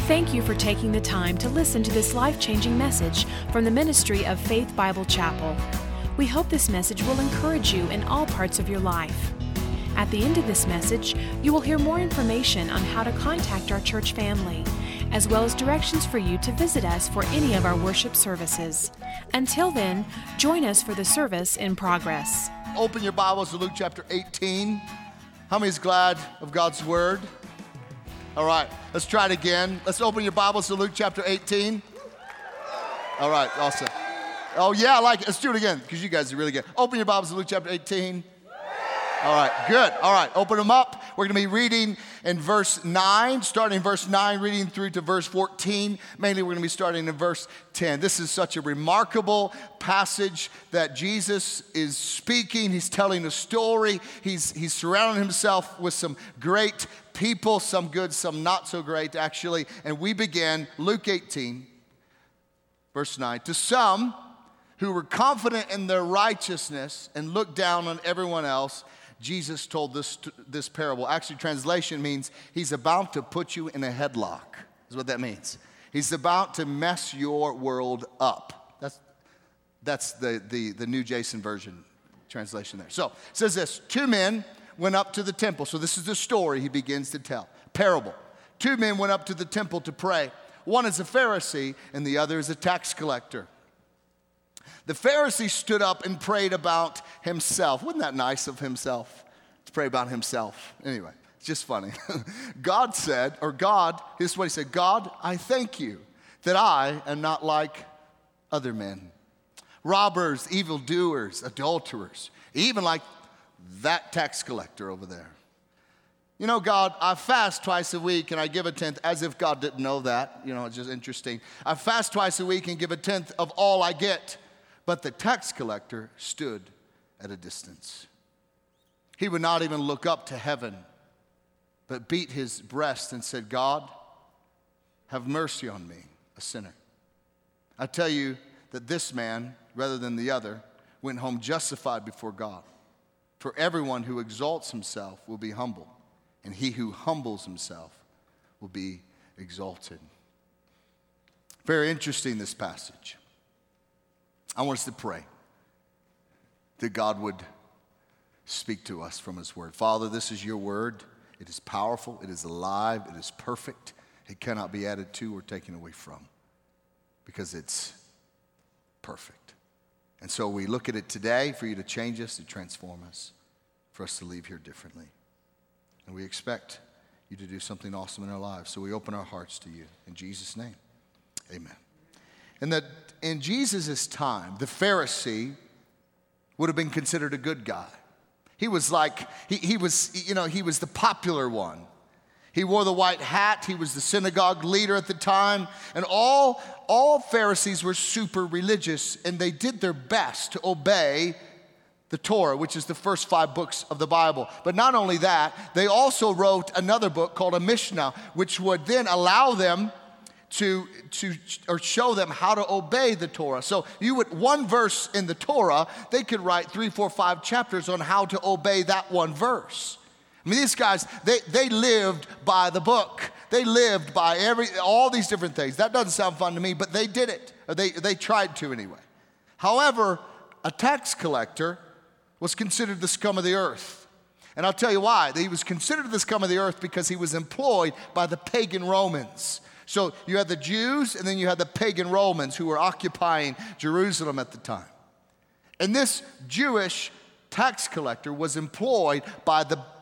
Thank you for taking the time to listen to this life-changing message from the ministry of Faith Bible Chapel. We hope this message will encourage you in all parts of your life. At the end of this message, you will hear more information on how to contact our church family, as well as directions for you to visit us for any of our worship services. Until then, join us for the service in progress. Open your Bibles to Luke chapter 18. How many is glad of God's Word? All right, let's try it again. Let's open your Bibles to Luke chapter 18. All right, awesome. Oh yeah, I like it. Let's do it again because you guys are really good. Open your Bibles to Luke chapter 18. All right, good. All right, open them up. We're going to be reading in verse 9, starting in verse 9, reading through to verse 14. Mainly, we're going to be starting in verse 10. This is such a remarkable passage that Jesus is speaking. He's telling a story. He's surrounding himself with some great people, some good, some not so great, actually. And we begin Luke 18, verse 9. To some who were confident in their righteousness and looked down on everyone else, Jesus told this parable. Actually, translation means he's about to put you in a headlock, is what that means. He's about to mess your world up. That's the New Jason Version translation there. So, it says this, 2 men went up to the temple. So this is the story he begins to tell. Parable. 2 men went up to the temple to pray. One is a Pharisee and the other is a tax collector. The Pharisee stood up and prayed about himself. Wasn't that nice of himself to pray about himself? Anyway, it's just funny. God, this is what he said, God, I thank you that I am not like other men. Robbers, evildoers, adulterers, even like that tax collector over there. You know, God, I fast twice a week and I give a tenth, as if God didn't know that. You know, it's just interesting. I fast twice a week and give a tenth of all I get. But the tax collector stood at a distance. He would not even look up to heaven, but beat his breast and said, God, have mercy on me, a sinner. I tell you that this man, rather than the other, went home justified before God. For everyone who exalts himself will be humbled, and he who humbles himself will be exalted. Very interesting, this passage. I want us to pray that God would speak to us from his word. Father, this is your word. It is powerful. It is alive. It is perfect. It cannot be added to or taken away from because it's perfect. And so we look at it today for you to change us, to transform us, for us to leave here differently. And we expect you to do something awesome in our lives. So we open our hearts to you. In Jesus' name, amen. And that in Jesus' time, the Pharisee would have been considered a good guy. He was like, he was the popular one. He wore the white hat. He was the synagogue leader at the time. And all Pharisees were super religious, and they did their best to obey the Torah, which is the first 5 books of the Bible. But not only that, they also wrote another book called a Mishnah, which would then allow them to show them how to obey the Torah. So one verse in the Torah, they could write 3, 4, 5 chapters on how to obey that one verse. I mean, these guys, they lived by the book. They lived by all these different things. That doesn't sound fun to me, but they did it. Or they tried to anyway. However, a tax collector was considered the scum of the earth. And I'll tell you why. He was considered the scum of the earth because he was employed by the pagan Romans. So you had the Jews and then you had the pagan Romans who were occupying Jerusalem at the time. And this Jewish tax collector was employed by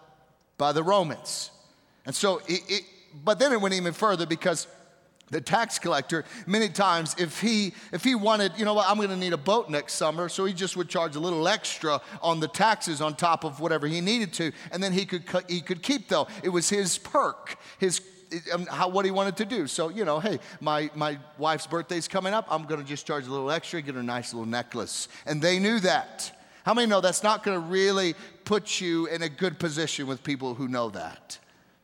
the Romans. And so, but then it went even further because the tax collector, many times, if he wanted, you know what, I'm going to need a boat next summer, so he just would charge a little extra on the taxes on top of whatever he needed to, and then he could keep, though. It was his perk, what he wanted to do. So, hey, my wife's birthday's coming up. I'm going to just charge a little extra, get her a nice little necklace. And they knew that. How many know that's not going to really put you in a good position with people who know that?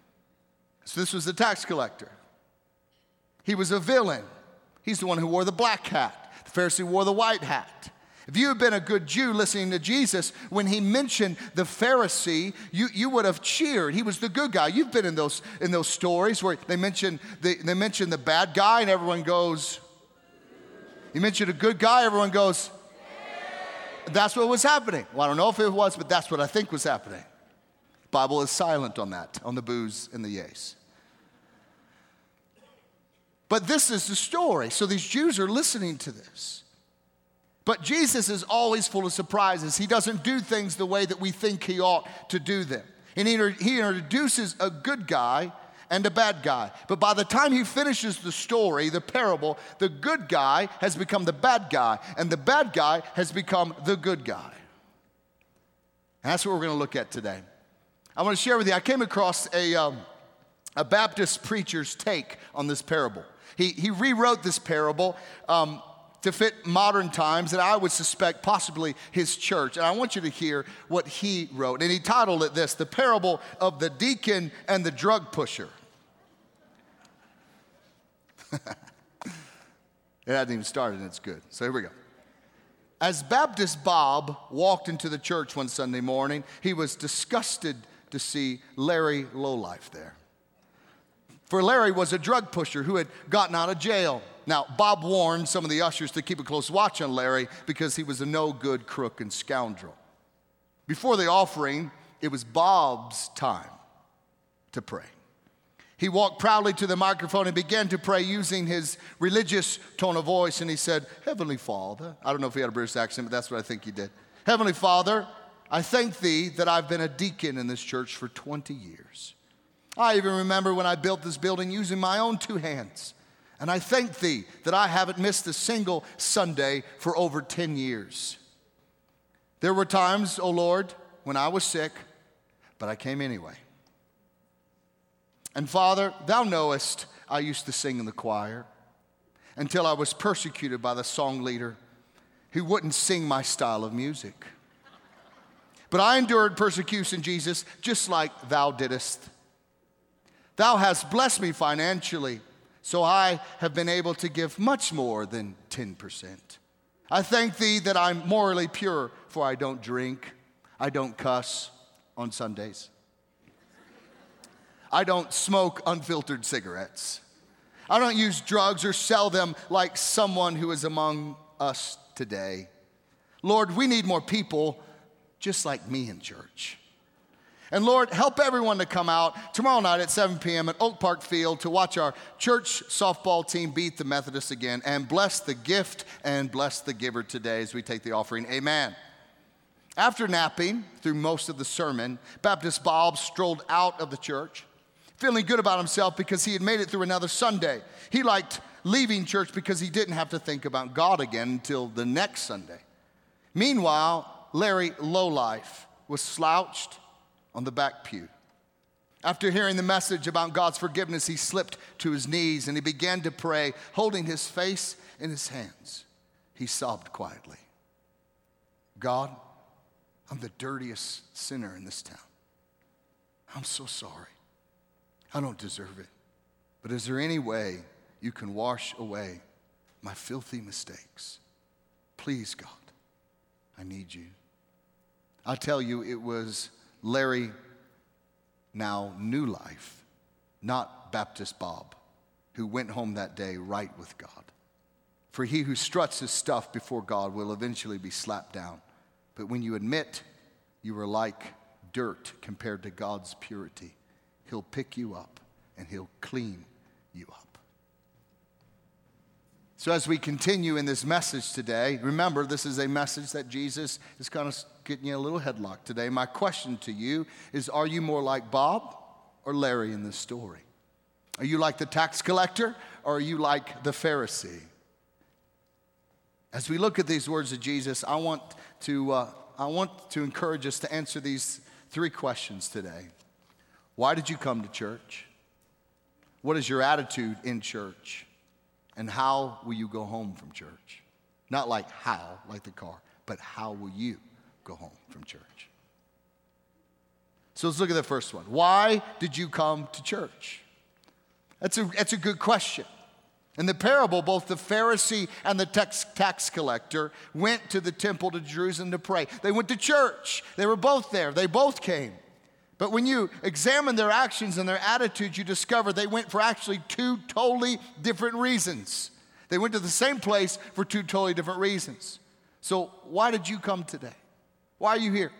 So this was the tax collector. He was a villain. He's the one who wore the black hat. The Pharisee wore the white hat. If you had been a good Jew listening to Jesus, when he mentioned the Pharisee, you would have cheered. He was the good guy. You've been in those stories where they mention the bad guy and everyone goes. You mention a good guy, everyone goes. That's what was happening. Well, I don't know if it was, but that's what I think was happening. The Bible is silent on that, on the boos and the yays. But this is the story. So these Jews are listening to this. But Jesus is always full of surprises. He doesn't do things the way that we think he ought to do them. And he introduces a good guy and a bad guy. But by the time he finishes the story, the parable, the good guy has become the bad guy, and the bad guy has become the good guy. And that's what we're going to look at today. I want to share with you, I came across a Baptist preacher's take on this parable. He rewrote this parable to fit modern times, and I would suspect possibly his church. And I want you to hear what he wrote. And he titled it this, The Parable of the Deacon and the Drug Pusher. It hasn't even started, and it's good. So here we go. As Baptist Bob walked into the church one Sunday morning, he was disgusted to see Larry Lowlife there. For Larry was a drug pusher who had gotten out of jail. Now, Bob warned some of the ushers to keep a close watch on Larry because he was a no-good crook and scoundrel. Before the offering, it was Bob's time to pray. He walked proudly to the microphone and began to pray using his religious tone of voice, and he said, Heavenly Father, I don't know if he had a British accent, but that's what I think he did. Heavenly Father, I thank thee that I've been a deacon in this church for 20 years. I even remember when I built this building using my own 2 hands. And I thank thee that I haven't missed a single Sunday for over 10 years. There were times, O Lord, when I was sick, but I came anyway. And Father, thou knowest I used to sing in the choir until I was persecuted by the song leader who wouldn't sing my style of music. But I endured persecution, Jesus, just like thou didst. Thou hast blessed me financially, so I have been able to give much more than 10%. I thank thee that I'm morally pure, for I don't drink, I don't cuss on Sundays. I don't smoke unfiltered cigarettes. I don't use drugs or sell them like someone who is among us today. Lord, we need more people just like me in church. And Lord, help everyone to come out tomorrow night at 7 p.m. at Oak Park Field to watch our church softball team beat the Methodists again. And bless the gift and bless the giver today as we take the offering. Amen. After napping through most of the sermon, Baptist Bob strolled out of the church, feeling good about himself because he had made it through another Sunday. He liked leaving church because he didn't have to think about God again until the next Sunday. Meanwhile, Larry Lowlife was slouched on the back pew. After hearing the message about God's forgiveness, he slipped to his knees and he began to pray, holding his face in his hands. He sobbed quietly. God, I'm the dirtiest sinner in this town. I'm so sorry. I don't deserve it. But is there any way you can wash away my filthy mistakes? Please, God, I need you. I'll tell you, it was Larry, now New Life, not Baptist Bob, who went home that day right with God. For he who struts his stuff before God will eventually be slapped down. But when you admit you were like dirt compared to God's purity, he'll pick you up and he'll clean you up. So as we continue in this message today, remember this is a message that Jesus is kind of getting you a little headlock today. My question to you is, are you more like Bob or Larry in this story? Are you like the tax collector or are you like the Pharisee? As we look at these words of Jesus, I want to encourage us to answer these 3 questions today. Why did you come to church? What is your attitude in church? And how will you go home from church? Not like how, like the car, but how will you go home from church? So let's look at the first one. Why did you come to church? That's a good question. In the parable, both the Pharisee and the tax collector went to the temple to Jerusalem to pray. They went to church. They were both there. They both came. But when you examine their actions and their attitudes, you discover they went for actually two totally different reasons. They went to the same place for two totally different reasons. So why did you come today? Why are you here?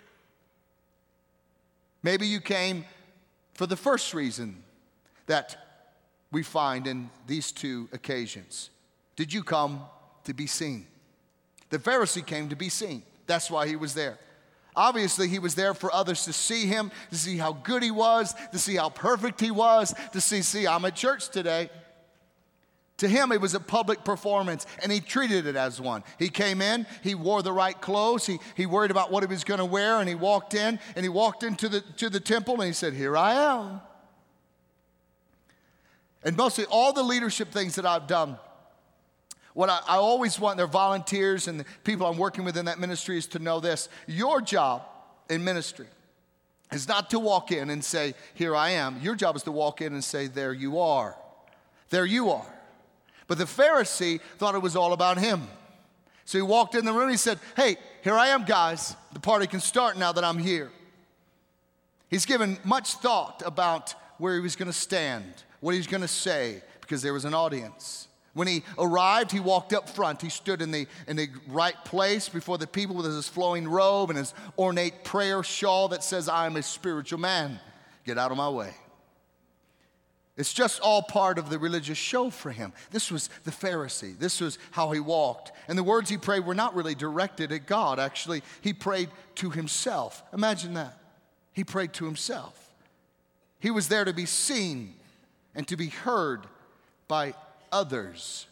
Maybe you came for the first reason that we find in these two occasions. Did you come to be seen? The Pharisee came to be seen. That's why he was there. Obviously, he was there for others to see him, to see how good he was, to see how perfect he was, to see, I'm at church today. To him, it was a public performance, and he treated it as one. He came in, he wore the right clothes, he worried about what he was going to wear, and he walked into the temple, and he said, "Here I am." And mostly all the leadership things that I've done, what I always want their volunteers and the people I'm working with in that ministry is to know this. Your job in ministry is not to walk in and say, "Here I am." Your job is to walk in and say, "There you are. There you are." But the Pharisee thought it was all about him. So he walked in the room and he said, "Hey, here I am, guys. The party can start now that I'm here." He's given much thought about where he was going to stand, what he was going to say, because there was an audience. When he arrived, he walked up front. He stood in the right place before the people with his flowing robe and his ornate prayer shawl that says, "I am a spiritual man. Get out of my way." It's just all part of the religious show for him. This was the Pharisee. This was how he walked. And the words he prayed were not really directed at God. Actually, he prayed to himself. Imagine that. He prayed to himself. He was there to be seen and to be heard by others.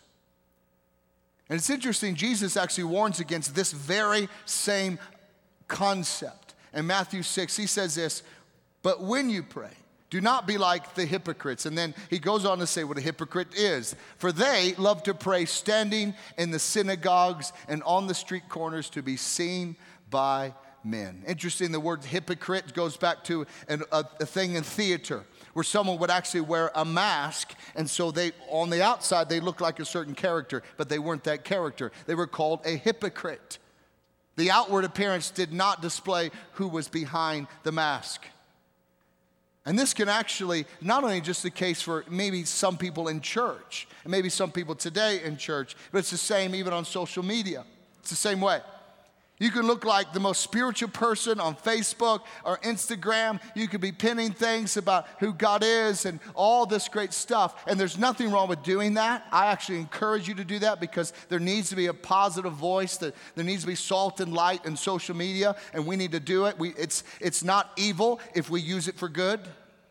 And it's interesting, Jesus actually warns against this very same concept. In Matthew 6, he says this, "But when you pray, do not be like the hypocrites." And then he goes on to say what a hypocrite is. "For they love to pray standing in the synagogues and on the street corners to be seen by men." Interesting, the word hypocrite goes back to a thing in theater where someone would actually wear a mask, and so they, on the outside, they looked like a certain character, but they weren't that character. They were called a hypocrite. The outward appearance did not display who was behind the mask. And this can actually, not only just the case for maybe some people in church, and maybe some people today in church, but it's the same even on social media. It's the same way. You can look like the most spiritual person on Facebook or Instagram. You could be pinning things about who God is and all this great stuff. And there's nothing wrong with doing that. I actually encourage you to do that because there needs to be a positive voice. There needs to be salt and light in social media, and we need to do it. It's not evil if we use it for good.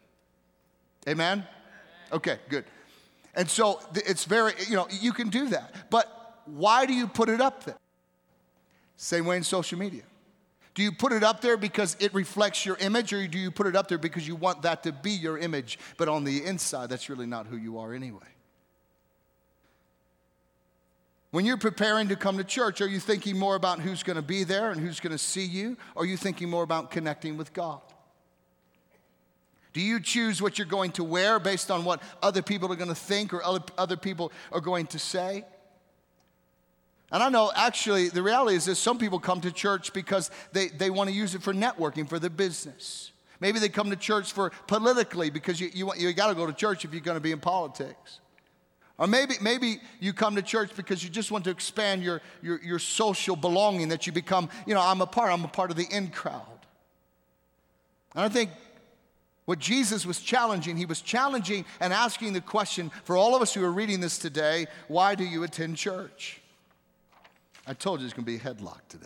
Amen? Okay, good. And so it's very, you can do that. But why do you put it up there? Same way in social media. Do you put it up there because it reflects your image, or do you put it up there because you want that to be your image, but on the inside, that's really not who you are anyway? When you're preparing to come to church, are you thinking more about who's going to be there and who's going to see you, or are you thinking more about connecting with God? Do you choose what you're going to wear based on what other people are going to think or other people are going to say? And I know, actually, the reality is this: some people come to church because they want to use it for networking, for their business. Maybe they come to church for politically because you got to go to church if you're going to be in politics. Or maybe you come to church because you just want to expand your social belonging, that you become, I'm a part of the in crowd. And I think what Jesus was challenging, he was challenging and asking the question for all of us who are reading this today: why do you attend church? I told you it's going to be a headlock today.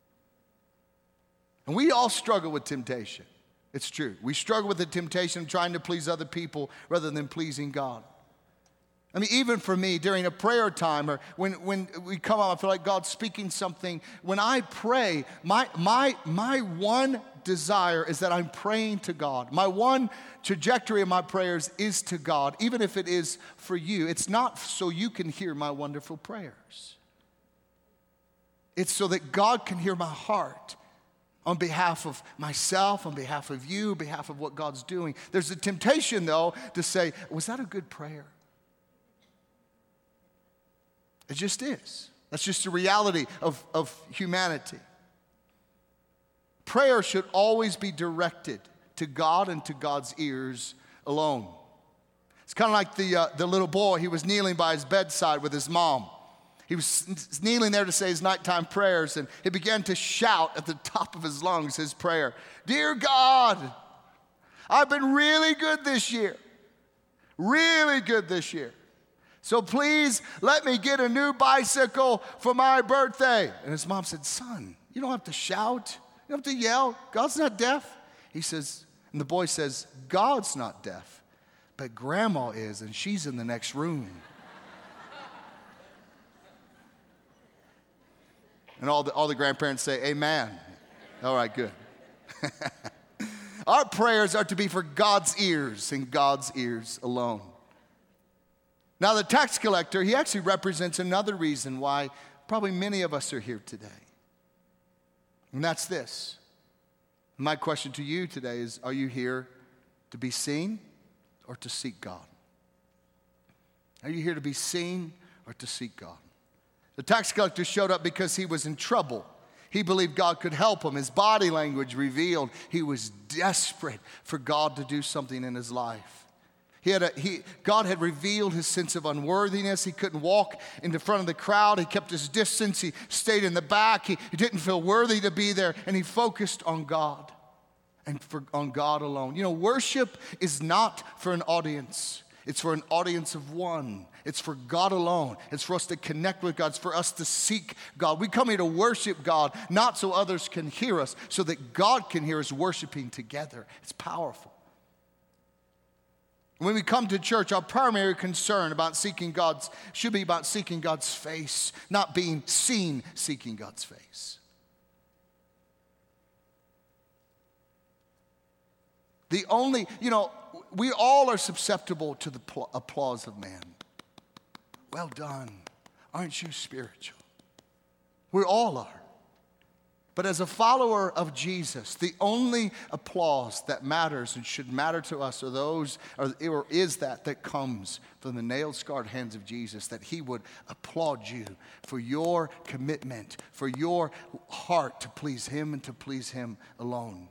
And we all struggle with temptation. It's true. We struggle with the temptation of trying to please other people rather than pleasing God. I mean, even for me, during a prayer time or when we come out, I feel like God's speaking something. When I pray, my one desire is that I'm praying to God. My one trajectory of my prayers is to God, even if it is for you. It's not so you can hear my wonderful prayers. It's so that God can hear my heart on behalf of myself, on behalf of you, on behalf of what God's doing. There's a temptation, though, to say, was that a good prayer? It just is. That's just the reality of humanity. Prayer should always be directed to God and to God's ears alone. It's kind of like the little boy. He was kneeling by his bedside with his mom. He was kneeling there to say his nighttime prayers, and he began to shout at the top of his lungs his prayer. Dear God, I've been really good this year. Really good this year. So please let me get a new bicycle for my birthday. And his mom said, son, you don't have to shout. You don't have to yell. God's not deaf. He says, and the boy says, God's not deaf, but grandma is, and she's in the next room. And all the grandparents say, amen. All right, good. Our prayers are to be for God's ears and God's ears alone. Now, the tax collector, he actually represents another reason why probably many of us are here today. And that's this. My question to you today is, are you here to be seen or to seek God? Are you here to be seen or to seek God? The tax collector showed up because he was in trouble. He believed God could help him. His body language revealed he was desperate for God to do something in his life. God had revealed his sense of unworthiness. He couldn't walk in the front of the crowd. He kept his distance. He stayed in the back. He didn't feel worthy to be there. And he focused on God and on God alone. You know, worship is not for an audience. It's for an audience of one. It's for God alone. It's for us to connect with God. It's for us to seek God. We come here to worship God, not so others can hear us, so that God can hear us worshiping together. It's powerful. When we come to church, our primary concern about seeking God's should be about seeking God's face, not being seen seeking God's face. We all are susceptible to the applause of man. Well done. Aren't you spiritual? We all are. But as a follower of Jesus, the only applause that matters and should matter to us is that comes from the nail-scarred hands of Jesus, that he would applaud you for your commitment, for your heart to please him and to please him alone.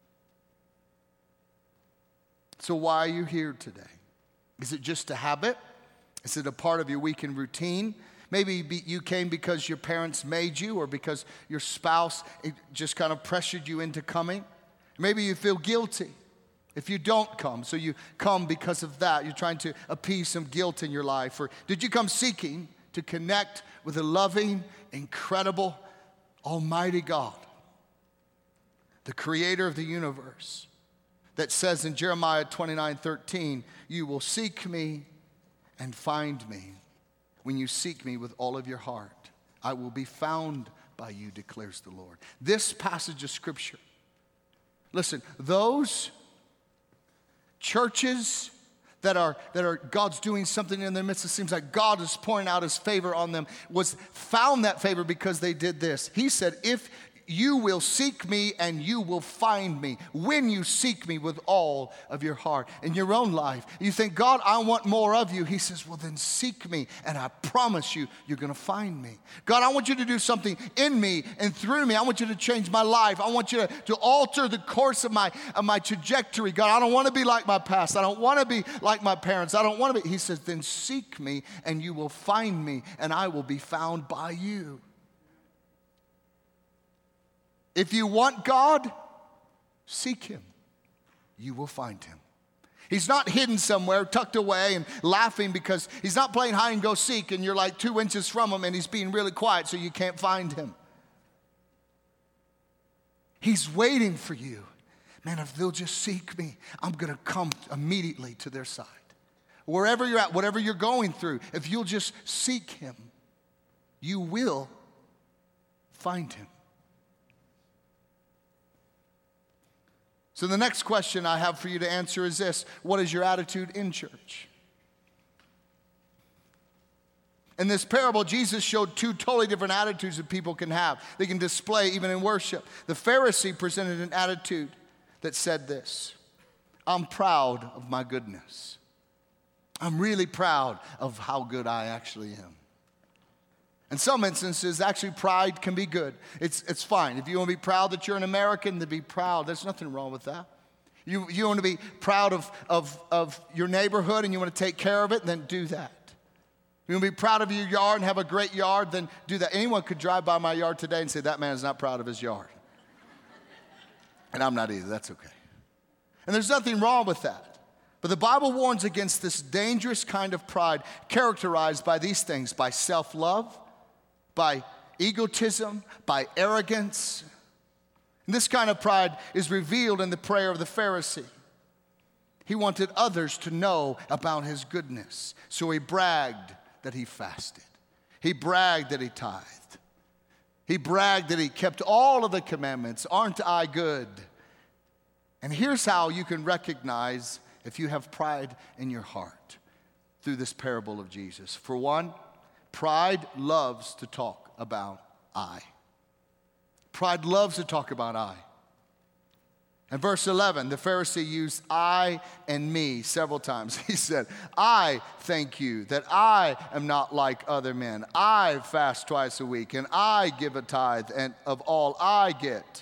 So why are you here today? Is it just a habit? Is it a part of your weekend routine? Maybe you came because your parents made you, or because your spouse just kind of pressured you into coming. Maybe you feel guilty if you don't come, so you come because of that. You're trying to appease some guilt in your life. Or did you come seeking to connect with a loving, incredible, almighty God, the creator of the universe, that says in Jeremiah 29:13, you will seek me and find me when you seek me with all of your heart. I will be found by you, declares the Lord. This passage of Scripture, listen, those churches that are God's doing something in their midst, it seems like God is pouring out his favor on them, found that favor because they did this. He said, if you will seek me and you will find me when you seek me with all of your heart. In your own life, you think, God, I want more of you. He says, well, then seek me, and I promise you, you're going to find me. God, I want you to do something in me and through me. I want you to change my life. I want you to alter the course of my trajectory. God, I don't want to be like my past. I don't want to be like my parents. I don't want to be. He says, then seek me and you will find me, and I will be found by you. If you want God, seek him. You will find him. He's not hidden somewhere, tucked away and laughing because he's not playing hide and go seek and you're like 2 inches from him and he's being really quiet so you can't find him. He's waiting for you. Man, if they'll just seek me, I'm going to come immediately to their side. Wherever you're at, whatever you're going through, if you'll just seek him, you will find him. So the next question I have for you to answer is this: what is your attitude in church? In this parable, Jesus showed two totally different attitudes that people can have. They can display even in worship. The Pharisee presented an attitude that said this: I'm proud of my goodness. I'm really proud of how good I actually am. In some instances, actually, pride can be good. It's fine. If you want to be proud that you're an American, then be proud. There's nothing wrong with that. You want to be proud of your neighborhood and you want to take care of it, then do that. If you want to be proud of your yard and have a great yard, then do that. Anyone could drive by my yard today and say, that man is not proud of his yard. And I'm not either. That's okay. And there's nothing wrong with that. But the Bible warns against this dangerous kind of pride characterized by these things, by self-love, by egotism, by arrogance. And this kind of pride is revealed in the prayer of the Pharisee. He wanted others to know about his goodness, so he bragged that he fasted. He bragged that he tithed. He bragged that he kept all of the commandments. Aren't I good? And here's how you can recognize if you have pride in your heart through this parable of Jesus. For one, pride loves to talk about I. Pride loves to talk about I. In verse 11, the Pharisee used I and me several times. He said, I thank you that I am not like other men. I fast twice a week, and I give a tithe and of all I get.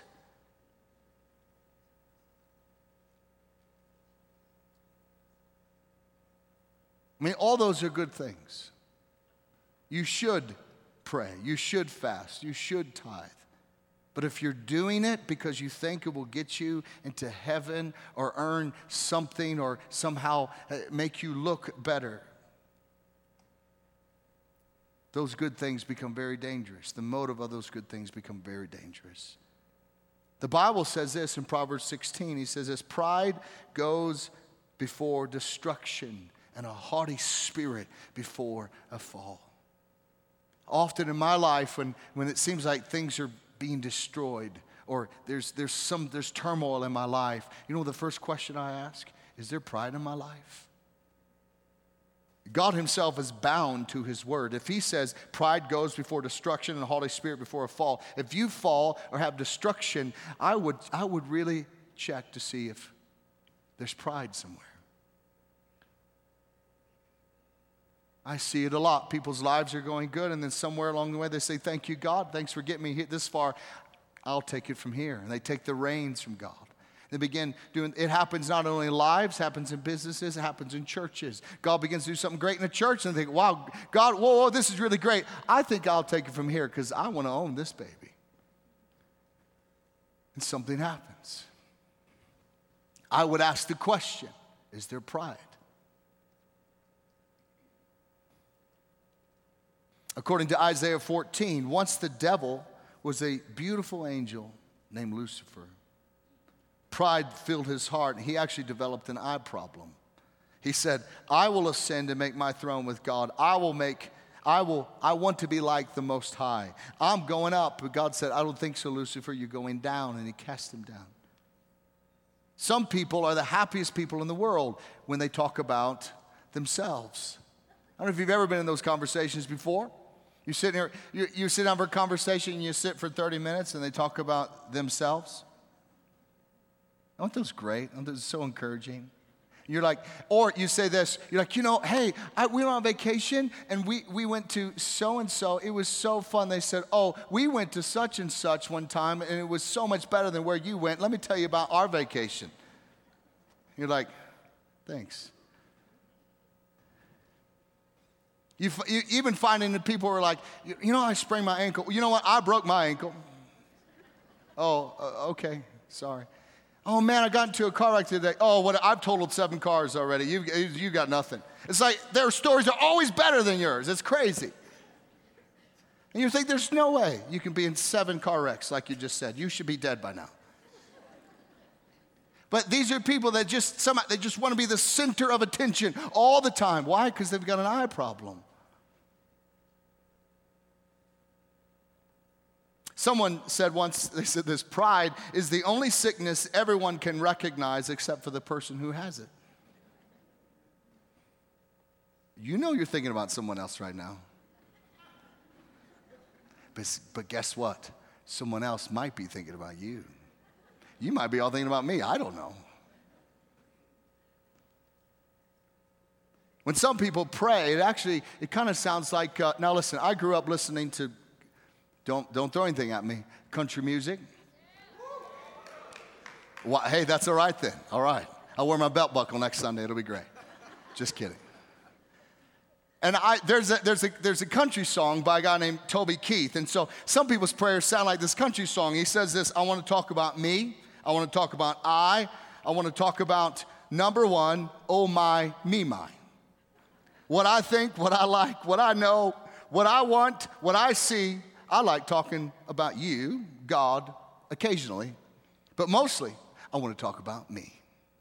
I mean, all those are good things. You should pray. You should fast. You should tithe. But if you're doing it because you think it will get you into heaven or earn something or somehow make you look better, those good things become very dangerous. The motive of those good things become very dangerous. The Bible says this in Proverbs 16. He says this, pride goes before destruction and a haughty spirit before a fall. Often in my life when it seems like things are being destroyed or there's turmoil in my life, you know the first question I ask? Is there pride in my life? God himself is bound to his word. If he says pride goes before destruction and a haughty spirit before a fall, if you fall or have destruction, I would really check to see if there's pride somewhere. I see it a lot. People's lives are going good, and then somewhere along the way they say, thank you, God. Thanks for getting me this far. I'll take it from here. And they take the reins from God. They begin doing, it happens not only in lives, it happens in businesses, it happens in churches. God begins to do something great in a church, and they think, wow, God, whoa, this is really great. I think I'll take it from here because I want to own this baby. And something happens. I would ask the question, is there pride? According to Isaiah 14, once the devil was a beautiful angel named Lucifer. Pride filled his heart, and he actually developed an eye problem. He said, I will ascend and make my throne with God. I want to be like the Most High. I'm going up. But God said, I don't think so, Lucifer. You're going down. And he cast him down. Some people are the happiest people in the world when they talk about themselves. I don't know if you've ever been in those conversations before. You sit here, you sit down for a conversation and you sit for 30 minutes and they talk about themselves. Aren't those great? Aren't those so encouraging? You're like, or you say this, you're like, hey, we went on vacation and we went to so-and-so. It was so fun. They said, oh, we went to such and such one time and it was so much better than where you went. Let me tell you about our vacation. You're like, thanks. You even finding that people are like, I sprained my ankle. You know what? I broke my ankle. Oh, okay. Sorry. Oh, man, I got into a car wreck today. Oh, I've totaled 7 cars already. You got nothing. It's like their stories are always better than yours. It's crazy. And you think there's no way you can be in 7 car wrecks like you just said. You should be dead by now. But these are people that just want to be the center of attention all the time. Why? Because they've got an eye problem. Someone said once, they said this, pride is the only sickness everyone can recognize except for the person who has it. You know you're thinking about someone else right now. But guess what? Someone else might be thinking about you. You might be all thinking about me. I don't know. When some people pray, it kind of sounds like, now listen, I grew up listening to, don't throw anything at me, country music. Well, hey, that's all right then. All right. I'll wear my belt buckle next Sunday. It'll be great. Just kidding. And there's a country song by a guy named Toby Keith. And so some people's prayers sound like this country song. He says this, I want to talk about me. I want to talk about I want to talk about number one, oh my, me, my. What I think, what I like, what I know, what I want, what I see. I like talking about you, God, occasionally. But mostly, I want to talk about me.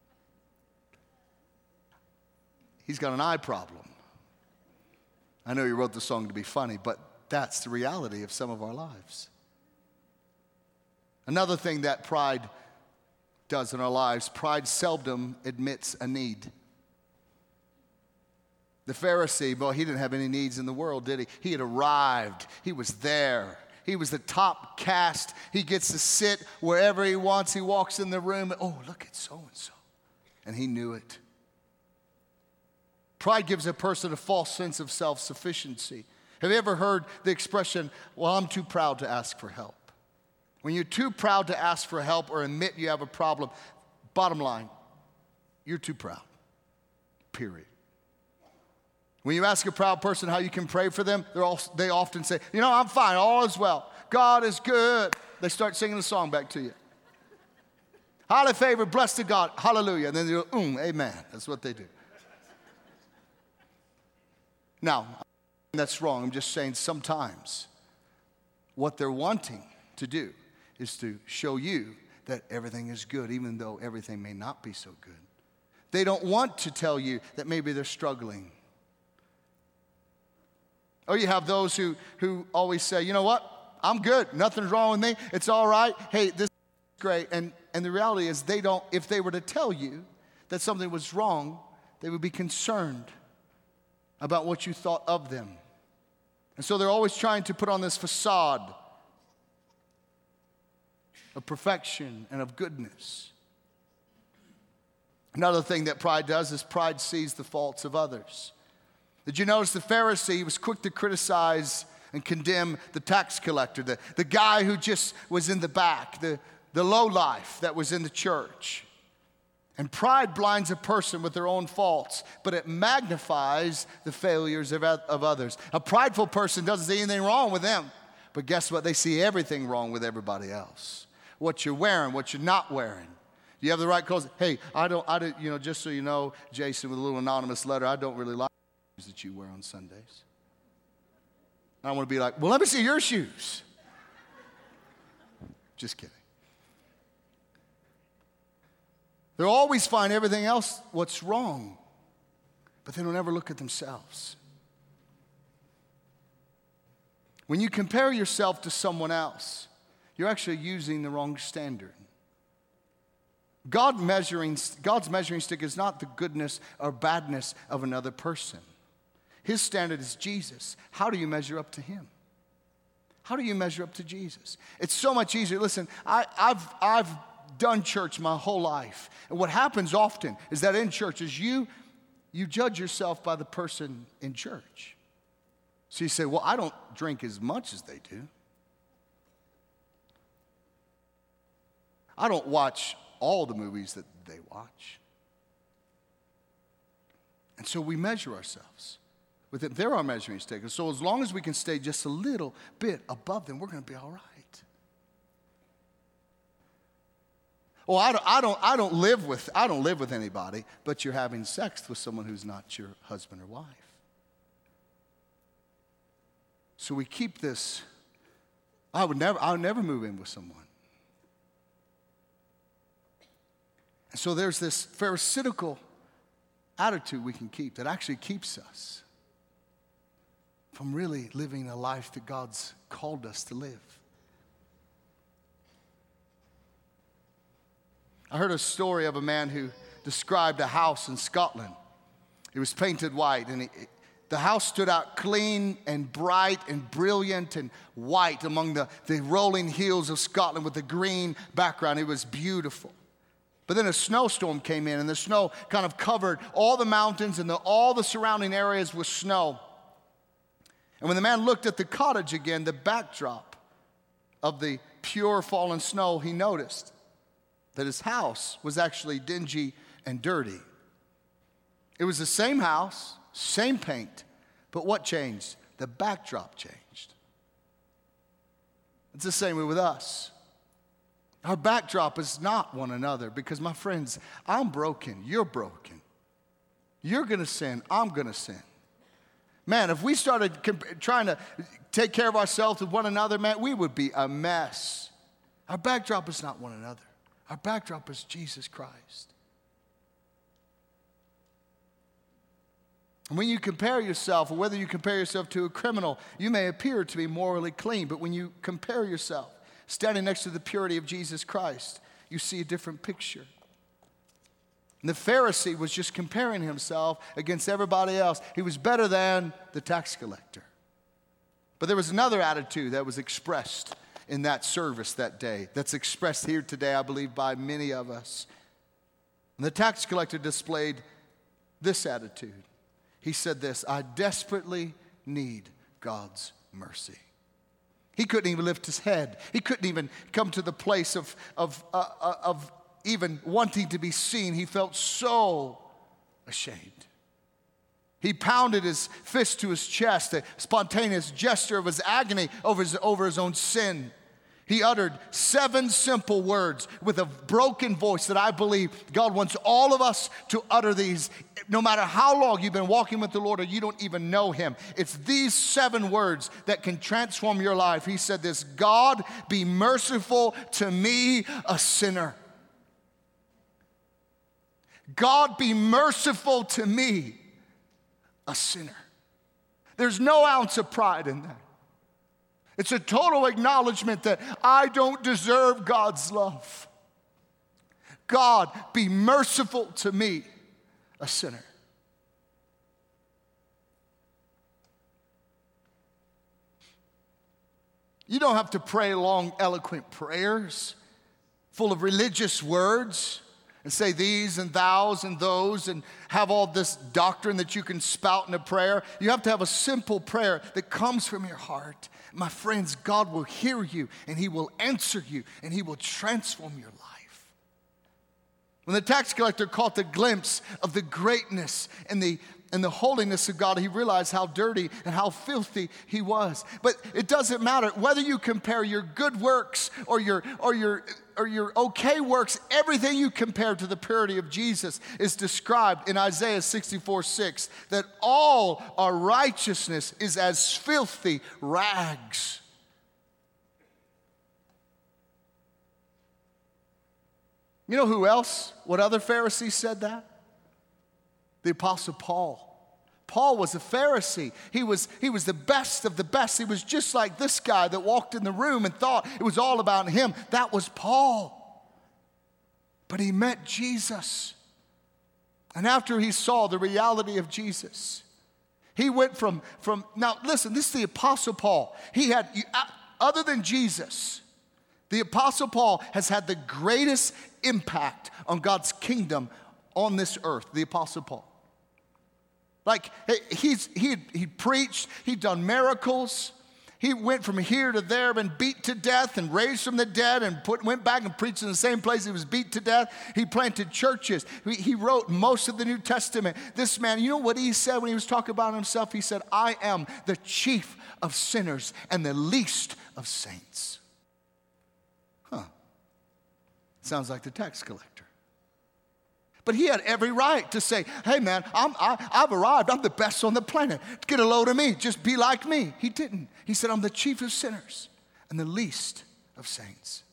He's got an eye problem. I know he wrote the song to be funny, but that's the reality of some of our lives. Another thing that pride does in our lives, pride seldom admits a need. The Pharisee, boy, he didn't have any needs in the world, did he? He had arrived. He was there. He was the top caste. He gets to sit wherever he wants. He walks in the room. Oh, look at so-and-so. And he knew it. Pride gives a person a false sense of self-sufficiency. Have you ever heard the expression, well, I'm too proud to ask for help? When you're too proud to ask for help or admit you have a problem, bottom line, you're too proud, period. When you ask a proud person how you can pray for them, they often say, I'm fine, all is well. God is good. They start singing the song back to you. Highly favored, blessed to God, hallelujah. And then they go, amen. That's what they do. Now, that's wrong. I'm just saying sometimes what they're wanting to do is to show you that everything is good, even though everything may not be so good. They don't want to tell you that maybe they're struggling. Or you have those who always say, you know what? I'm good. Nothing's wrong with me. It's all right. Hey, this is great. And the reality is if they were to tell you that something was wrong, they would be concerned about what you thought of them. And so they're always trying to put on this facade of perfection and of goodness. Another thing that pride does is pride sees the faults of others. Did you notice the Pharisee was quick to criticize and condemn the tax collector, the guy who just was in the back, the lowlife that was in the church? And pride blinds a person with their own faults, but it magnifies the failures of others. A prideful person doesn't see anything wrong with them, but guess what? They see everything wrong with everybody else. What you're wearing, what you're not wearing. Do you have the right clothes? Hey, I don't, just so you know, Jason, with a little anonymous letter, I don't really like the shoes that you wear on Sundays. I want to be like, well, let me see your shoes. Just kidding. They'll always find everything else what's wrong, but they don't ever look at themselves. When you compare yourself to someone else, you're actually using the wrong standard. God's measuring stick is not the goodness or badness of another person. His standard is Jesus. How do you measure up to him? How do you measure up to Jesus? It's so much easier. Listen, I've done church my whole life. And what happens often is that in church is you judge yourself by the person in church. So you say, well, I don't drink as much as they do. I don't watch all the movies that they watch. And so we measure ourselves with it. They're our measuring stick. And so as long as we can stay just a little bit above them, we're going to be all right. Well, I don't live with anybody, but you're having sex with someone who's not your husband or wife. So we keep this. I would never move in with someone. And so there's this pharisaical attitude we can keep that actually keeps us from really living a life that God's called us to live. I heard a story of a man who described a house in Scotland. It was painted white, and the house stood out clean and bright and brilliant and white among the rolling hills of Scotland with the green background. It was beautiful. But then a snowstorm came in, and the snow kind of covered all the mountains and all the surrounding areas with snow. And when the man looked at the cottage again, the backdrop of the pure fallen snow, he noticed that his house was actually dingy and dirty. It was the same house, same paint, but what changed? The backdrop changed. It's the same way with us. Our backdrop is not one another because, my friends, I'm broken, you're broken. You're going to sin, I'm going to sin. Man, if we started trying to take care of ourselves with one another, man, we would be a mess. Our backdrop is not one another. Our backdrop is Jesus Christ. And when you compare yourself, or whether you compare yourself to a criminal, you may appear to be morally clean, but when you compare yourself, standing next to the purity of Jesus Christ, you see a different picture. And the Pharisee was just comparing himself against everybody else. He was better than the tax collector. But there was another attitude that was expressed in that service that day, that's expressed here today, I believe, by many of us. And the tax collector displayed this attitude. He said this: I desperately need God's mercy. He couldn't even lift his head. He couldn't even come to the place of even wanting to be seen. He felt so ashamed. He pounded his fist to his chest, a spontaneous gesture of his agony over his own sin. He uttered 7 simple words with a broken voice that I believe God wants all of us to utter these, no matter how long you've been walking with the Lord or you don't even know Him. It's these 7 words that can transform your life. He said this: God, be merciful to me, a sinner. God, be merciful to me, a sinner. There's no ounce of pride in that. It's a total acknowledgement that I don't deserve God's love. God, be merciful to me, a sinner. You don't have to pray long, eloquent prayers full of religious words and say these and thous and those and have all this doctrine that you can spout in a prayer. You have to have a simple prayer that comes from your heart. My friends, God will hear you and He will answer you and He will transform your life. When the tax collector caught the glimpse of the greatness and the holiness of God, he realized how dirty and how filthy he was. But it doesn't matter whether you compare your good works or your okay works. Everything you compare to the purity of Jesus is described in Isaiah 64:6, that all our righteousness is as filthy rags. You know who else? What other Pharisee said that? The Apostle Paul. Paul was a Pharisee. He was the best of the best. He was just like this guy that walked in the room and thought it was all about him. That was Paul. But he met Jesus. And after he saw the reality of Jesus, he went from now listen, this is the Apostle Paul. He had, other than Jesus, the Apostle Paul has had the greatest impact on God's kingdom on this earth, the Apostle Paul. Like, he preached, he'd done miracles. He went from here to there, been beat to death and raised from the dead and went back and preached in the same place he was beat to death. He planted churches. He wrote most of the New Testament. This man, you know what he said when he was talking about himself? He said, I am the chief of sinners and the least of saints. Sounds like the tax collector. But he had every right to say, hey man, I've arrived. I'm the best on the planet. Get a load of me. Just be like me. He didn't. He said, I'm the chief of sinners and the least of saints.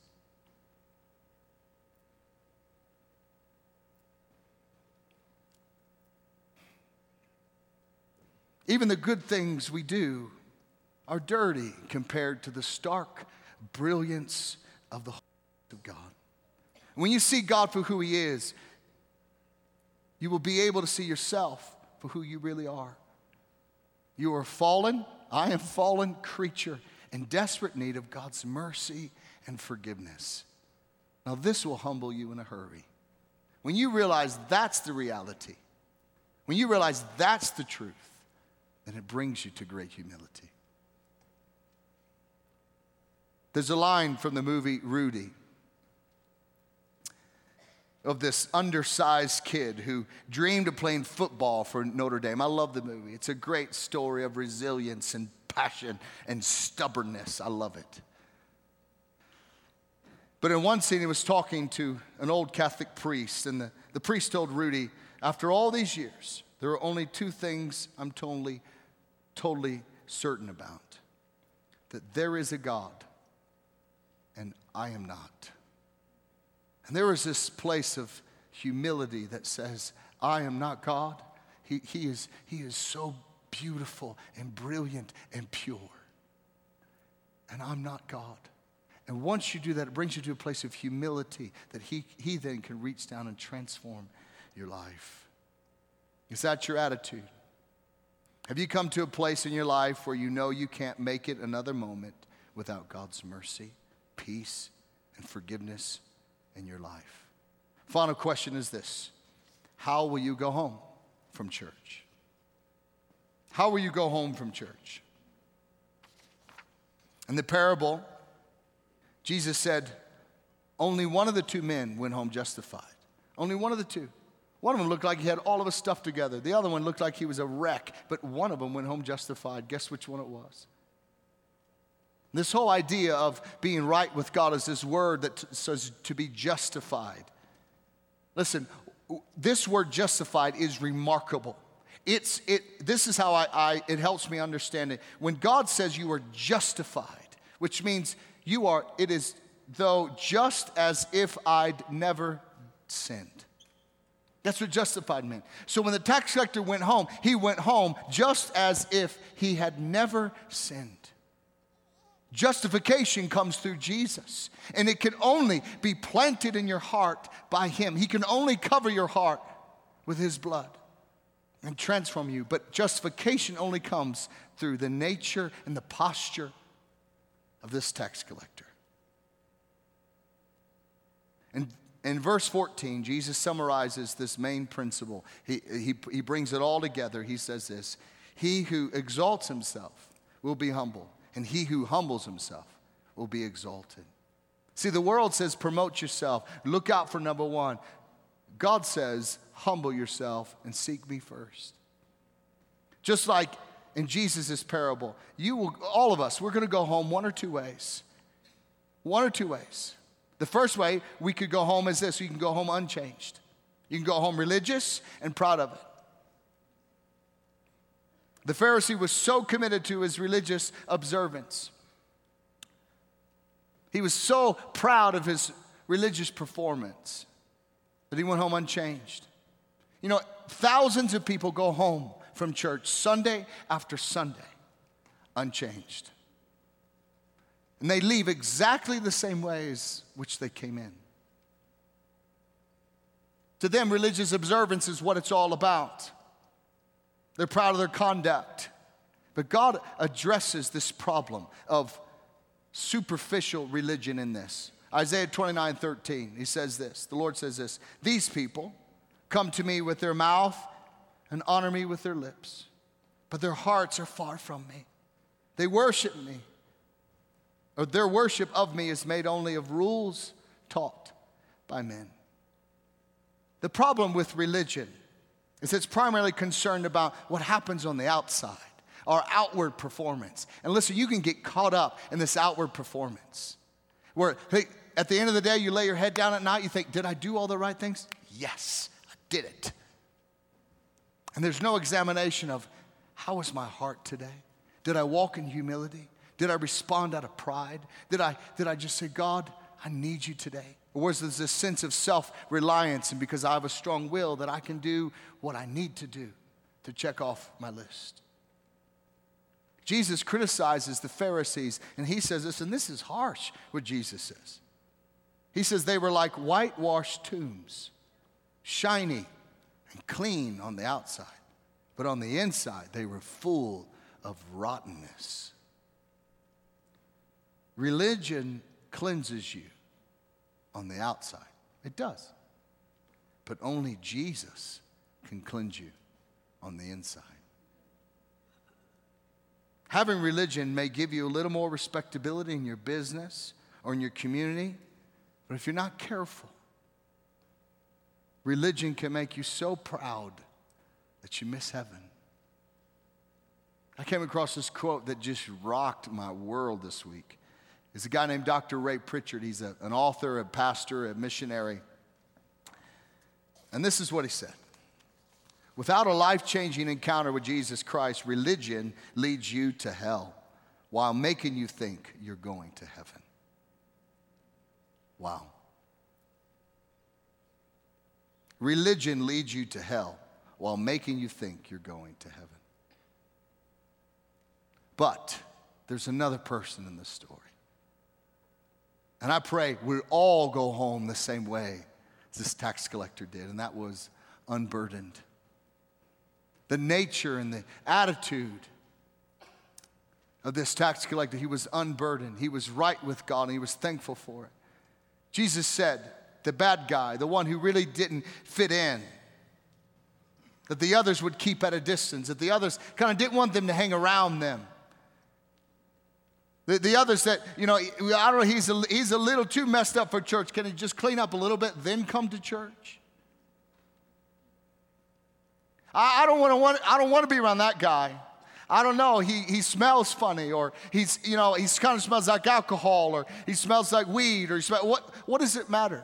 Even the good things we do are dirty compared to the stark brilliance of the holiness of God. When you see God for who He is, you will be able to see yourself for who you really are. You are fallen. I am fallen creature in desperate need of God's mercy and forgiveness. Now this will humble you in a hurry. when you realize that's the reality, when you realize that's the truth, then it brings you to great humility. There's a line from the movie Rudy of this undersized kid who dreamed of playing football for Notre Dame. I love the movie. It's a great story of resilience and passion and stubbornness. I love it. But in one scene, he was talking to an old Catholic priest, and the priest told Rudy, after all these years, there are only two things I'm totally certain about. That there is a God, and I am not. And there is this place of humility that says, I am not God. He is so beautiful and brilliant and pure. And I'm not God. And once you do that, it brings you to a place of humility that he then can reach down and transform your life. Is that your attitude? Have you come to a place in your life where you know you can't make it another moment without God's mercy, peace, and forgiveness in your life? Final question is this: how will you go home from church? How will you go home from church? In the parable, Jesus said, only one of the two men went home justified. Only one of the two. One of them looked like he had all of his stuff together. The other one looked like he was a wreck, but one of them went home justified. Guess which one it was? This whole idea of being right with God is this word that says to be justified. Listen, this word justified is remarkable. This is how it helps me understand it. When God says you are justified, which means it is though just as if I'd never sinned. That's what justified meant. So when the tax collector went home, he went home just as if he had never sinned. Justification comes through Jesus, and it can only be planted in your heart by him. He can only cover your heart with his blood and transform you. But justification only comes through the nature and the posture of this tax collector. And in verse 14, Jesus summarizes this main principle. He brings it all together. He says this: he who exalts himself will be humble, and he who humbles himself will be exalted. See, the world says promote yourself, look out for number one. God says humble yourself and seek me first. Just like in Jesus' parable, all of us, we're going to go home one or two ways. One or two ways. The first way we could go home is this: you can go home unchanged. You can go home religious and proud of it. The Pharisee was so committed to his religious observance. He was so proud of his religious performance that he went home unchanged. You know, thousands of people go home from church Sunday after Sunday unchanged. And they leave exactly the same ways which they came in. To them, religious observance is what it's all about. They're proud of their conduct. But God addresses this problem of superficial religion in this. Isaiah 29:13, he says this, the Lord says this: these people come to me with their mouth and honor me with their lips, but their hearts are far from me. They worship me, or their worship of me is made only of rules taught by men. The problem with religion is it's primarily concerned about what happens on the outside, our outward performance. And listen, you can get caught up in this outward performance where, hey, at the end of the day, you lay your head down at night, you think, did I do all the right things? Yes, I did it. And there's no examination of, how was my heart today? Did I walk in humility? Did I respond out of pride? Did I just say, God, I need you today? Or was there this sense of self-reliance, and because I have a strong will that I can do what I need to do to check off my list? Jesus criticizes the Pharisees, and he says this, and this is harsh what Jesus says. He says they were like whitewashed tombs, shiny and clean on the outside, but on the inside they were full of rottenness. Religion cleanses you on the outside. It does. but only Jesus can cleanse you on the inside. Having religion may give you a little more respectability in your business or in your community, but if you're not careful, religion can make you so proud that you miss heaven. I came across this quote that just rocked my world this week. It's a guy named Dr. Ray Pritchard. He's an author, a pastor, a missionary. And this is what he said. Without a life-changing encounter with Jesus Christ, religion leads you to hell while making you think you're going to heaven. Wow. Religion leads you to hell while making you think you're going to heaven. But there's another person in this story. And I pray we all go home the same way as this tax collector did, and that was unburdened. The nature and the attitude of this tax collector, he was unburdened. He was right with God, and he was thankful for it. Jesus said, the bad guy, the one who really didn't fit in, that the others would keep at a distance, that the others kind of didn't want them to hang around them. The others that, I don't know, he's a little too messed up for church. Can he just clean up a little bit, then come to church? I don't want to be around that guy. I don't know, he smells funny, or he kind of smells like alcohol, or he smells like weed, or what does it matter?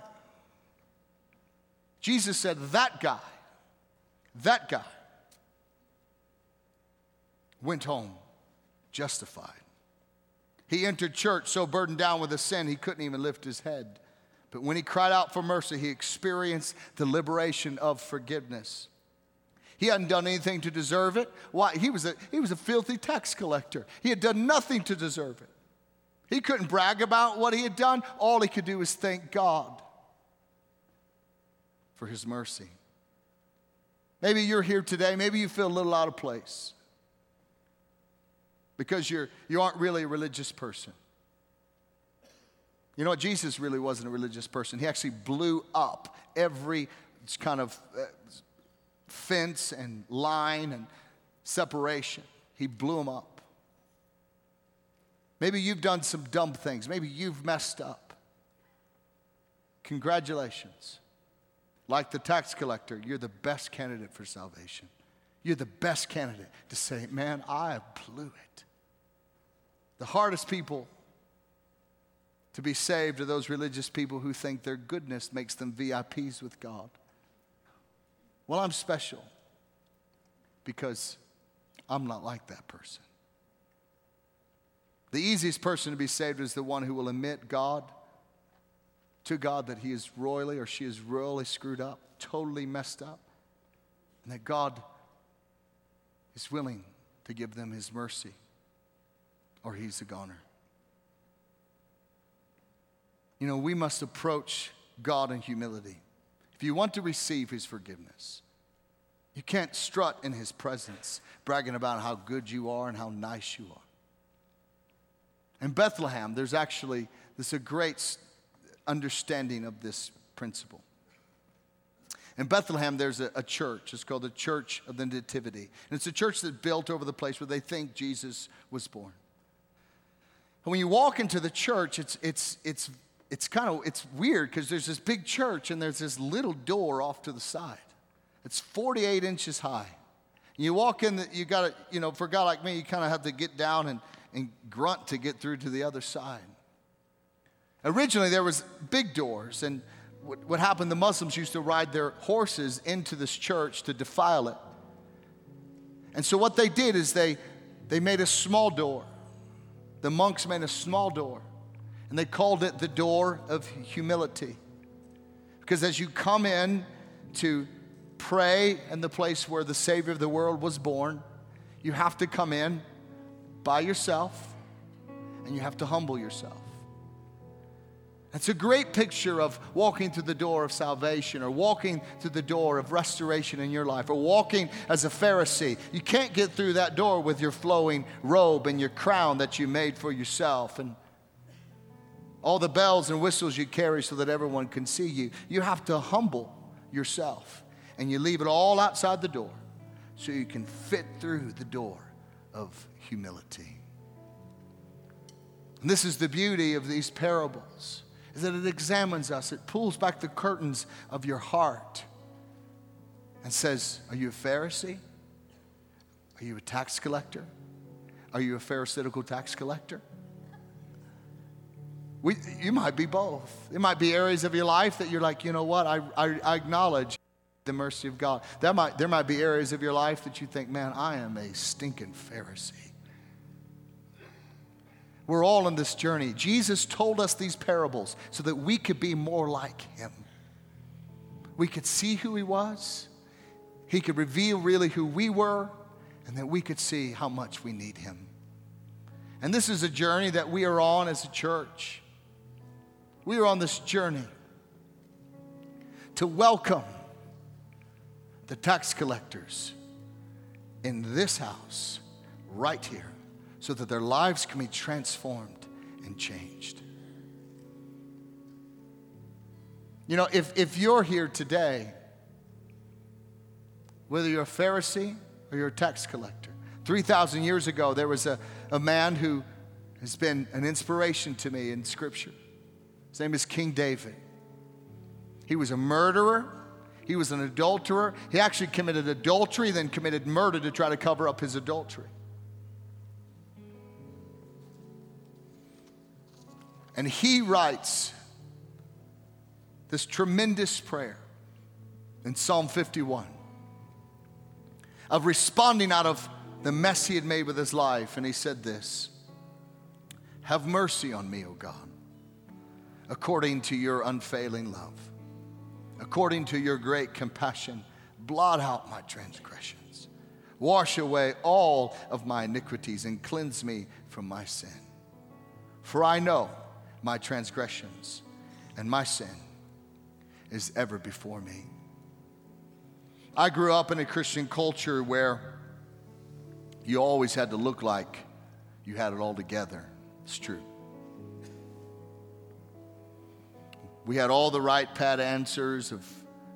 Jesus said that guy went home justified. He entered church so burdened down with his sin he couldn't even lift his head. But when he cried out for mercy, he experienced the liberation of forgiveness. He hadn't done anything to deserve it. Why? He was a filthy tax collector. He had done nothing to deserve it. He couldn't brag about what he had done. All he could do was thank God for his mercy. Maybe you're here today. Maybe you feel a little out of place because you aren't really a religious person. You know what? Jesus really wasn't a religious person. He actually blew up every kind of fence and line and separation. He blew them up. Maybe you've done some dumb things. Maybe you've messed up. Congratulations. Like the tax collector, you're the best candidate for salvation. You're the best candidate to say, man, I blew it. The hardest people to be saved are those religious people who think their goodness makes them VIPs with God. Well, I'm special because I'm not like that person. The easiest person to be saved is the one who will admit to God that he is royally or she is royally screwed up, totally messed up, and that God is willing to give them his mercy or he's a goner. We must approach God in humility. If you want to receive his forgiveness, you can't strut in his presence, bragging about how good you are and how nice you are. In Bethlehem, there's a great understanding of this principle. In Bethlehem, there's a church. It's called the Church of the Nativity. And it's a church that's built over the place where they think Jesus was born. And when you walk into the church, it's weird because there's this big church and there's this little door off to the side. It's 48 inches high. And you walk in, you got to, for a guy like me, you kind of have to get down and grunt to get through to the other side. Originally, there was big doors, and what happened, the Muslims used to ride their horses into this church to defile it. And so what they did is they made a small door. The monks made a small door, and they called it the door of humility. Because as you come in to pray in the place where the Savior of the world was born, you have to come in by yourself, and you have to humble yourself. It's a great picture of walking through the door of salvation, or walking through the door of restoration in your life, or walking as a Pharisee. You can't get through that door with your flowing robe and your crown that you made for yourself and all the bells and whistles you carry so that everyone can see you. You have to humble yourself. And you leave it all outside the door so you can fit through the door of humility. And this is the beauty of these parables, is that it examines us. It pulls back the curtains of your heart and says, are you a Pharisee? Are you a tax collector? Are you a pharisaical tax collector? You might be both. There might be areas of your life that you're like, you know what, I acknowledge the mercy of God. There might be areas of your life that you think, man, I am a stinking Pharisee. We're all in this journey. Jesus told us these parables so that we could be more like him. We could see who he was. He could reveal really who we were, and that we could see how much we need him. And this is a journey that we are on as a church. We are on this journey to welcome the tax collectors in this house right here so that their lives can be transformed and changed. You know, if you're here today, whether you're a Pharisee or you're a tax collector, 3,000 years ago there was a man who has been an inspiration to me in Scripture. His name is King David. He was a murderer. He was an adulterer. He actually committed adultery, then committed murder to try to cover up his adultery. And he writes this tremendous prayer in Psalm 51 of responding out of the mess he had made with his life. And he said this, have mercy on me, O God, according to your unfailing love. According to your great compassion, blot out my transgressions. Wash away all of my iniquities and cleanse me from my sin. For I know my transgressions and my sin is ever before me. I grew up in a Christian culture where you always had to look like you had it all together. It's true. We had all the right pat answers of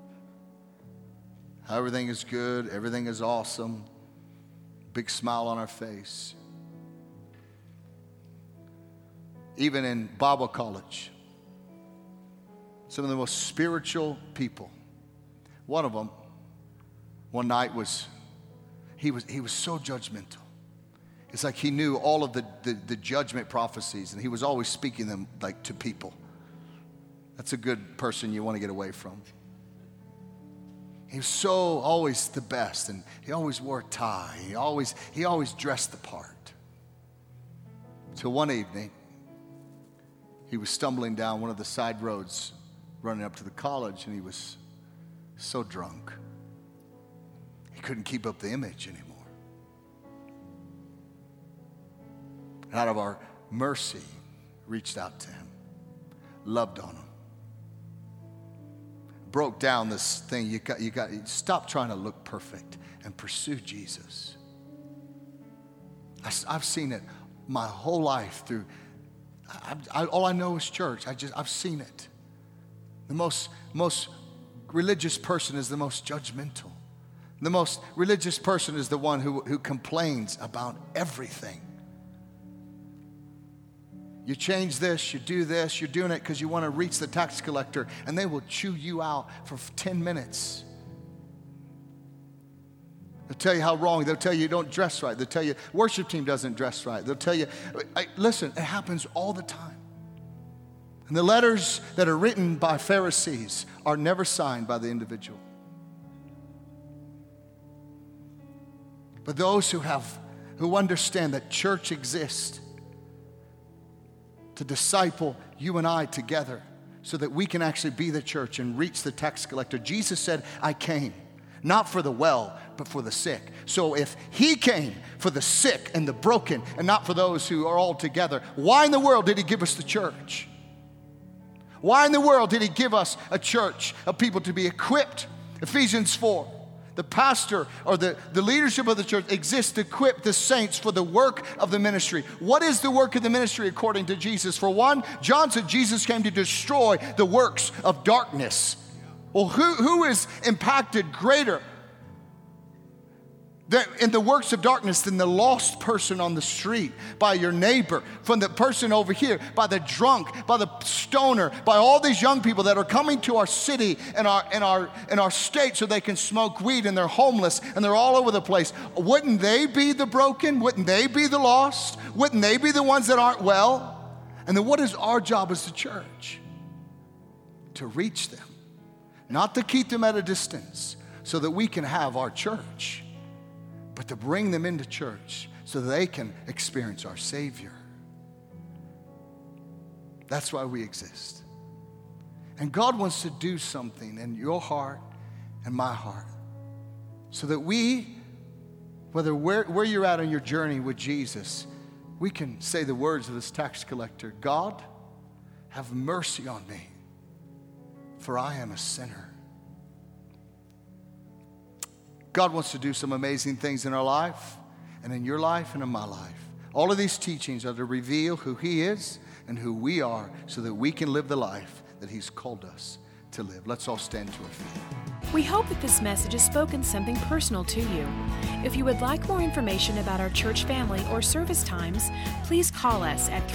how everything is good, everything is awesome, big smile on our face. Even in Bible college, some of the most spiritual people, one of them, one night he was so judgmental. It's like he knew all of the judgment prophecies, and he was always speaking them like to people. That's a good person you want to get away from. He was so always the best, and he always wore a tie. He always dressed the part. So one evening, he was stumbling down one of the side roads running up to the college, and he was so drunk. He couldn't keep up the image anymore. And out of our mercy, reached out to him, loved on him. Broke down this thing. You got stop trying to look perfect and pursue Jesus. I've seen it my whole life through. All I know is church. I've seen it. The most religious person is the most judgmental. The most religious person is the one who complains about everything. You change this, you do this, you're doing it because you want to reach the tax collector, and they will chew you out for 10 minutes. They'll tell you how wrong. They'll tell you you don't dress right. They'll tell you worship team doesn't dress right. They'll tell you, listen, it happens all the time. And the letters that are written by Pharisees are never signed by the individual. But those who understand that church exists to disciple you and I together so that we can actually be the church and reach the tax collector. Jesus said, I came not for the well, but for the sick. So if he came for the sick and the broken and not for those who are all together, why in the world did he give us the church? Why in the world did he give us a church of people to be equipped? Ephesians 4. The pastor or the leadership of the church exists to equip the saints for the work of the ministry. What is the work of the ministry according to Jesus? For one, John said Jesus came to destroy the works of darkness. Well, who is impacted greater in the works of darkness than the lost person on the street, by your neighbor, from the person over here, by the drunk, by the stoner, by all these young people that are coming to our city and our state so they can smoke weed, and they're homeless and they're all over the place. Wouldn't they be the broken? Wouldn't they be the lost? Wouldn't they be the ones that aren't well? And then what is our job as the church? To reach them, not to keep them at a distance so that we can have our church, but to bring them into church so that they can experience our Savior. That's why we exist. And God wants to do something in your heart and my heart so that we, whether where you're at on your journey with Jesus, we can say the words of this tax collector: God, have mercy on me, for I am a sinner. God wants to do some amazing things in our life and in your life and in my life. All of these teachings are to reveal who He is and who we are so that we can live the life that He's called us to live. Let's all stand to our feet. We hope that this message has spoken something personal to you. If you would like more information about our church family or service times, please call us at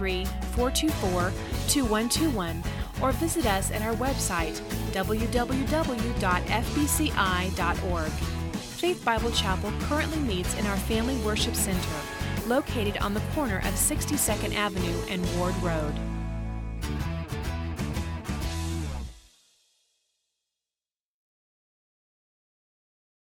303-424-2121 or visit us at our website, www.fbci.org. Faith Bible Chapel currently meets in our Family Worship Center, located on the corner of 62nd Avenue and Ward Road.